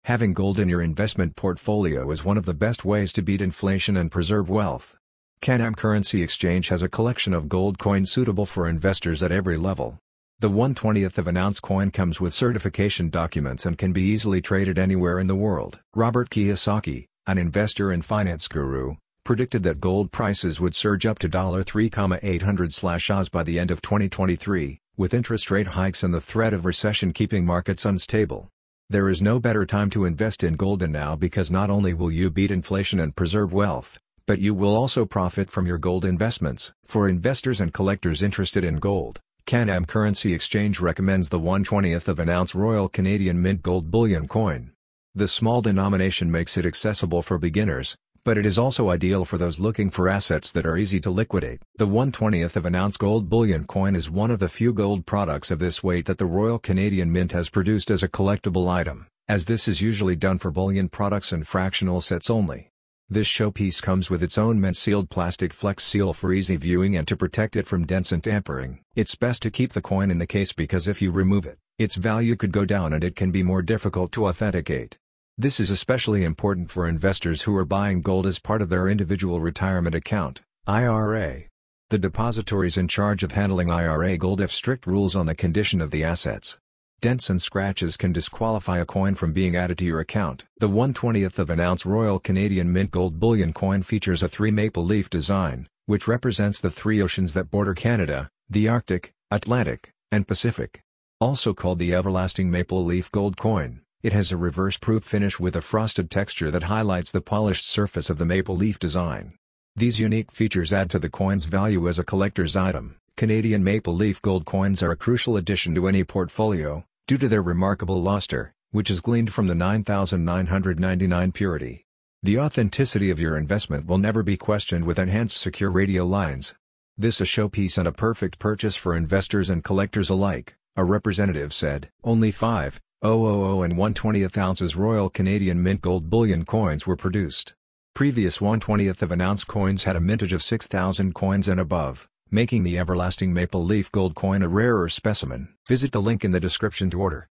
Having gold in your investment portfolio is one of the best ways to beat inflation and preserve wealth. Can-Am Currency Exchange has a collection of gold coins suitable for investors at every level. The 1/20th of an ounce coin comes with certification documents and can be easily traded anywhere in the world. Robert Kiyosaki, an investor and finance guru, predicted that gold prices would surge up to $3,800/oz by the end of 2023, with interest rate hikes and the threat of recession keeping markets unstable. There is no better time to invest in gold than now because not only will you beat inflation and preserve wealth, but you will also profit from your gold investments. For investors and collectors interested in gold, Can-Am Currency Exchange recommends the 1/20th of an ounce Royal Canadian Mint Gold Bullion Coin. The small denomination makes it accessible for beginners, but it is also ideal for those looking for assets that are easy to liquidate. The 1/20th of an ounce gold bullion coin is one of the few gold products of this weight that the Royal Canadian Mint has produced as a collectible item, as this is usually done for bullion products and fractional sets only. This showpiece comes with its own mint-sealed plastic flex seal for easy viewing and to protect it from dents and tampering. It's best to keep the coin in the case because if you remove it, its value could go down and it can be more difficult to authenticate. This is especially important for investors who are buying gold as part of their individual retirement account, IRA. The depositories in charge of handling IRA gold have strict rules on the condition of the assets. Dents and scratches can disqualify a coin from being added to your account. The 1/20th of an ounce Royal Canadian Mint Gold Bullion Coin features a 3 maple leaf design, which represents the 3 oceans that border Canada, the Arctic, Atlantic, and Pacific. Also called the Everlasting Maple Leaf Gold Coin, it has a reverse-proof finish with a frosted texture that highlights the polished surface of the maple leaf design. These unique features add to the coin's value as a collector's item. Canadian maple leaf gold coins are a crucial addition to any portfolio, due to their remarkable luster, which is gleaned from the 9999 purity. The authenticity of your investment will never be questioned with enhanced secure radial lines. This a showpiece and a perfect purchase for investors and collectors alike, a representative said. Only 5,000 and 1/20th ounces Royal Canadian Mint Gold Bullion coins were produced. Previous 1/20th of an ounce coins had a mintage of 6,000 coins and above, making the Everlasting Maple Leaf Gold Coin a rarer specimen. Visit the link in the description to order.